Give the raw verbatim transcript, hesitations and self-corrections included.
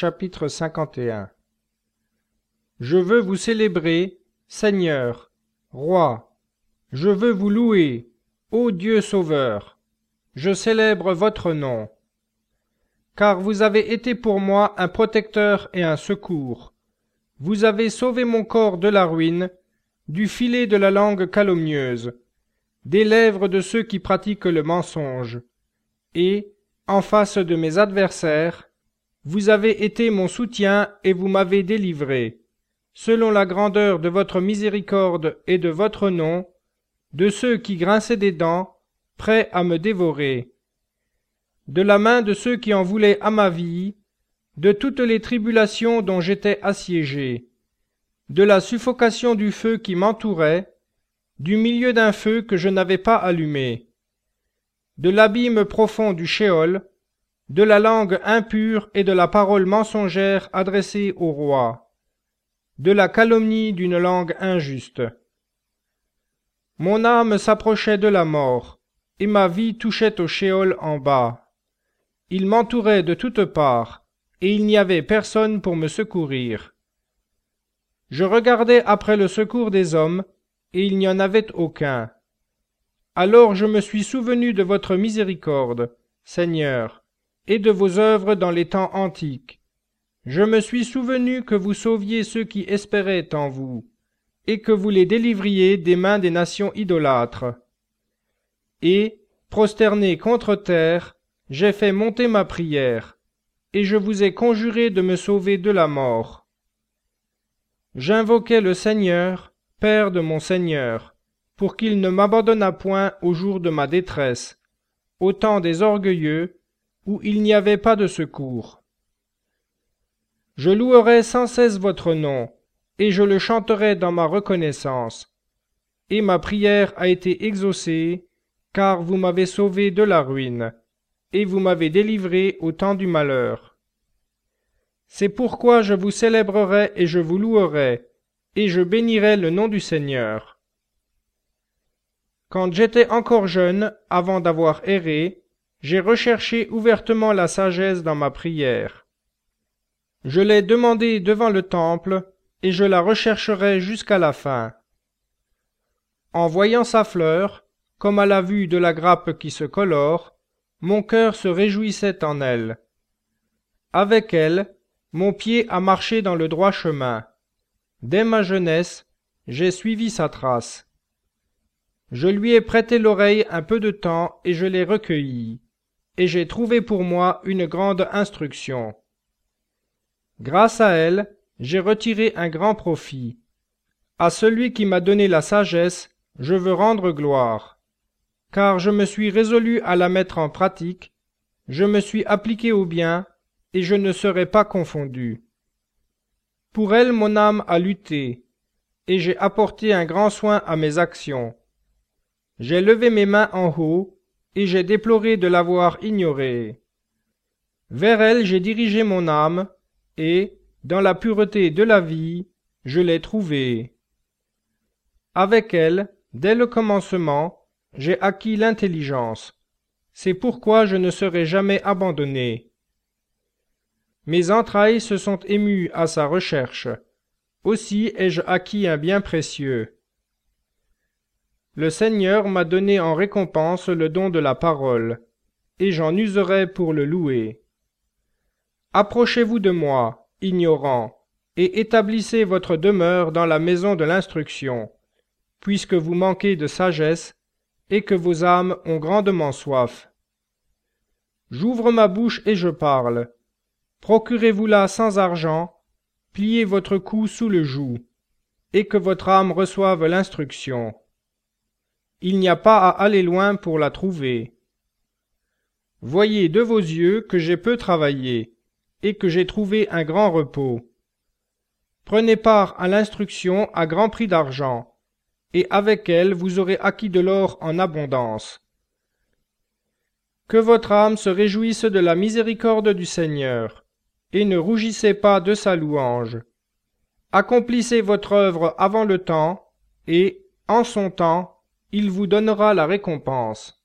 Chapitre cinquante et un. Je veux vous célébrer, Seigneur, Roi. Je veux vous louer, ô Dieu Sauveur. Je célèbre votre nom. Car vous avez été pour moi un protecteur et un secours. Vous avez sauvé mon corps de la ruine, du filet de la langue calomnieuse, des lèvres de ceux qui pratiquent le mensonge. Et, en face de mes adversaires, vous avez été mon soutien et vous m'avez délivré, selon la grandeur de votre miséricorde et de votre nom, de ceux qui grinçaient des dents, prêts à me dévorer, de la main de ceux qui en voulaient à ma vie, de toutes les tribulations dont j'étais assiégé, de la suffocation du feu qui m'entourait, du milieu d'un feu que je n'avais pas allumé, de l'abîme profond du Sheol, de la langue impure et de la parole mensongère adressée au roi, de la calomnie d'une langue injuste. Mon âme s'approchait de la mort, et ma vie touchait au Sheol en bas. Il m'entourait de toutes parts, et il n'y avait personne pour me secourir. Je regardais après le secours des hommes, et il n'y en avait aucun. Alors je me suis souvenu de votre miséricorde, Seigneur, et de vos œuvres dans les temps antiques. Je me suis souvenu que vous sauviez ceux qui espéraient en vous, et que vous les délivriez des mains des nations idolâtres. Et, prosterné contre terre, j'ai fait monter ma prière, et je vous ai conjuré de me sauver de la mort. J'invoquai le Seigneur, Père de mon Seigneur, pour qu'il ne m'abandonnât point au jour de ma détresse, au temps des orgueilleux, où il n'y avait pas de secours. Je louerai sans cesse votre nom, et je le chanterai dans ma reconnaissance. Et ma prière a été exaucée, car vous m'avez sauvé de la ruine, et vous m'avez délivré au temps du malheur. C'est pourquoi je vous célébrerai et je vous louerai, et je bénirai le nom du Seigneur. Quand j'étais encore jeune, avant d'avoir erré, j'ai recherché ouvertement la sagesse dans ma prière. Je l'ai demandée devant le temple, et je la rechercherai jusqu'à la fin. En voyant sa fleur, comme à la vue de la grappe qui se colore, mon cœur se réjouissait en elle. Avec elle, mon pied a marché dans le droit chemin. Dès ma jeunesse, j'ai suivi sa trace. Je lui ai prêté l'oreille un peu de temps et je l'ai recueillie, et j'ai trouvé pour moi une grande instruction. Grâce à elle, j'ai retiré un grand profit. À celui qui m'a donné la sagesse, je veux rendre gloire, car je me suis résolu à la mettre en pratique, je me suis appliqué au bien, et je ne serai pas confondu. Pour elle mon âme a lutté, et j'ai apporté un grand soin à mes actions. J'ai levé mes mains en haut, et j'ai déploré de l'avoir ignorée. Vers elle j'ai dirigé mon âme, et, dans la pureté de la vie, je l'ai trouvée. Avec elle, dès le commencement, j'ai acquis l'intelligence. C'est pourquoi je ne serai jamais abandonné. Mes entrailles se sont émues à sa recherche. Aussi ai-je acquis un bien précieux. Le Seigneur m'a donné en récompense le don de la parole, et j'en userai pour le louer. Approchez-vous de moi, ignorants, et établissez votre demeure dans la maison de l'instruction, puisque vous manquez de sagesse, et que vos âmes ont grandement soif. J'ouvre ma bouche et je parle. Procurez-vous-la sans argent, pliez votre cou sous le joug, et que votre âme reçoive l'instruction. Il n'y a pas à aller loin pour la trouver. Voyez de vos yeux que j'ai peu travaillé, et que j'ai trouvé un grand repos. Prenez part à l'instruction à grand prix d'argent, et avec elle vous aurez acquis de l'or en abondance. Que votre âme se réjouisse de la miséricorde du Seigneur, et ne rougissez pas de sa louange. Accomplissez votre œuvre avant le temps, et, en son temps, il vous donnera la récompense.